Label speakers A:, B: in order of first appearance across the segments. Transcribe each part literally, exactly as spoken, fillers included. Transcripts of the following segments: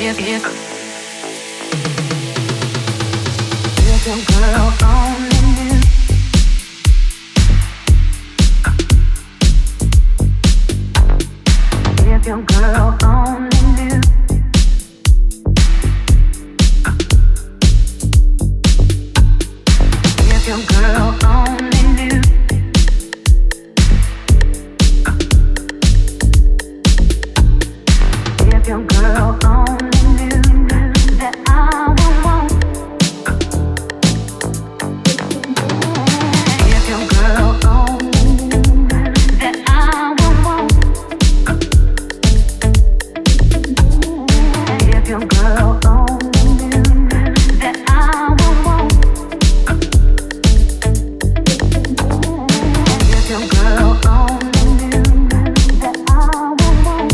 A: if, if, if your girl only knew. If your girl only knew. If your girl only knew. If your girl only knew that I would want. If your girl only knew that I would want. If your girl only knew that I would want. If your girl only knew that I would want.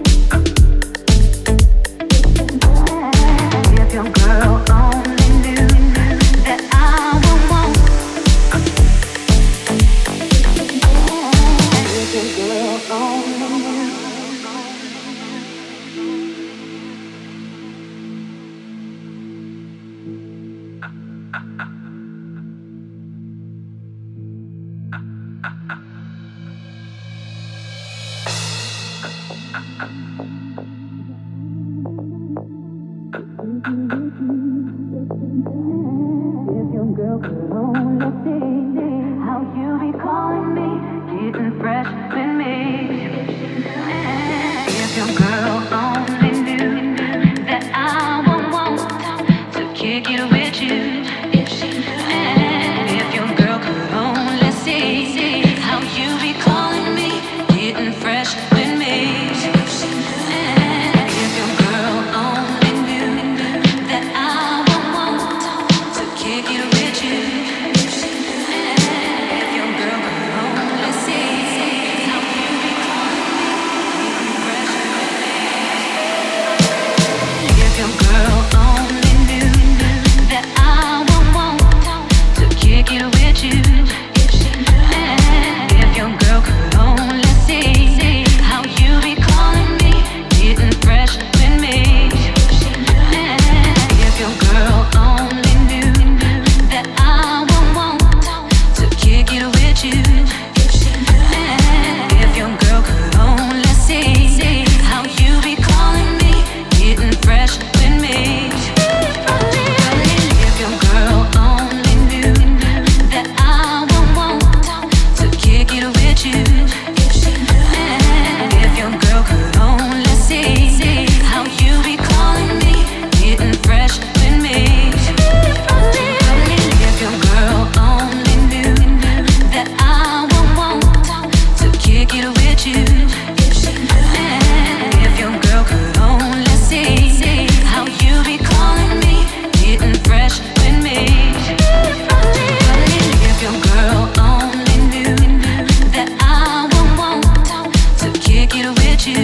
A: If your girl only knew that I would want. If your girl only knew. If your girl could only see how you be calling me, getting fresh with me. If your girl only knew that I would want to kick it with you. If your girl could only see how you be calling me, getting fresh with me. If your girl only knew that I would want to kick it with you. If your girl could only see how you be calling me, getting fresh with me. If your girl only knew that I would want to kick it with you. If your girl could only see how you be calling me, getting fresh with me. If your girl only knew that I would want to kick it with you. If your girl could only see how you be calling me, getting fresh with me. If your girl only knew that I would want to kick it with you. If your girl could only see how you be calling me, getting fresh with me. If your girl only knew that I would want to kick it with you. If your girl could only see how you be calling me, getting fresh with me. If your girl only knew that I would want to kick it with you.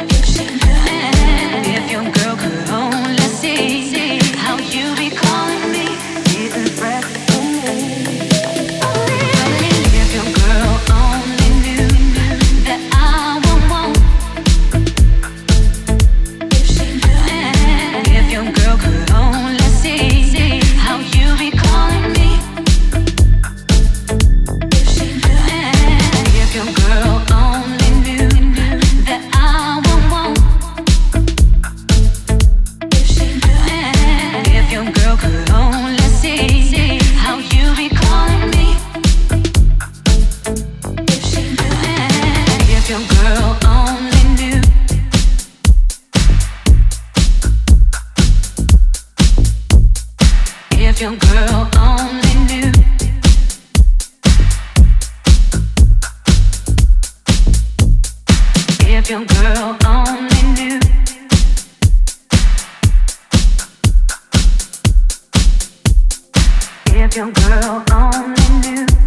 A: If your girl could only see how you be calling me, getting fresh with me. If your girl only knew that I would want. If your girl could only see how you be calling me. If your girl only knew that I would want. If your girl could only see how you be calling me. If your girl only knew. If your girl only knew. If your girl only knew. If your girl only knew.